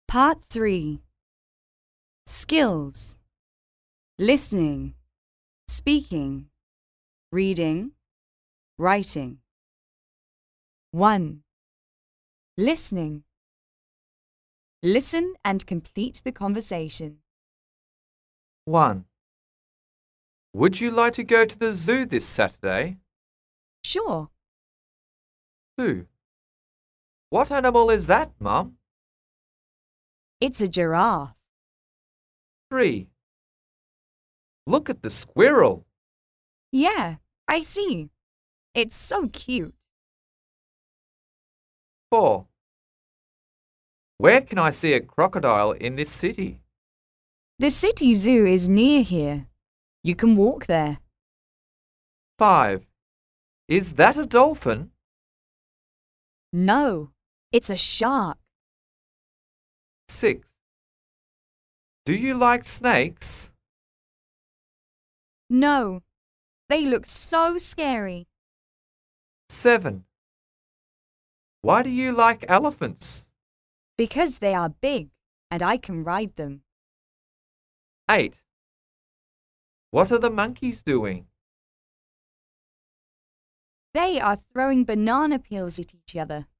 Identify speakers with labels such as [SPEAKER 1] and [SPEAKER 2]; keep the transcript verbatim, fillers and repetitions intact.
[SPEAKER 1] Part three. Skills. Listening, speaking, reading, writing. one. Listening. Listen and complete the conversation.
[SPEAKER 2] one. Would you like to go to the zoo this Saturday?
[SPEAKER 1] Sure.
[SPEAKER 2] two. What animal is that, Mum?
[SPEAKER 1] It's a giraffe.
[SPEAKER 2] three. Look at the squirrel.
[SPEAKER 1] Yeah, I see. It's so cute.
[SPEAKER 2] four. Where can I see a crocodile in this city?
[SPEAKER 1] The city zoo is near here. You can walk there.
[SPEAKER 2] five. Is that a dolphin?
[SPEAKER 1] No, it's a shark.
[SPEAKER 2] six. Do you like snakes?
[SPEAKER 1] No, they look so scary.
[SPEAKER 2] seven. Why do you like elephants?
[SPEAKER 1] Because they are big and I can ride them.
[SPEAKER 2] eight. What are the monkeys doing?
[SPEAKER 1] They are throwing banana peels at each other.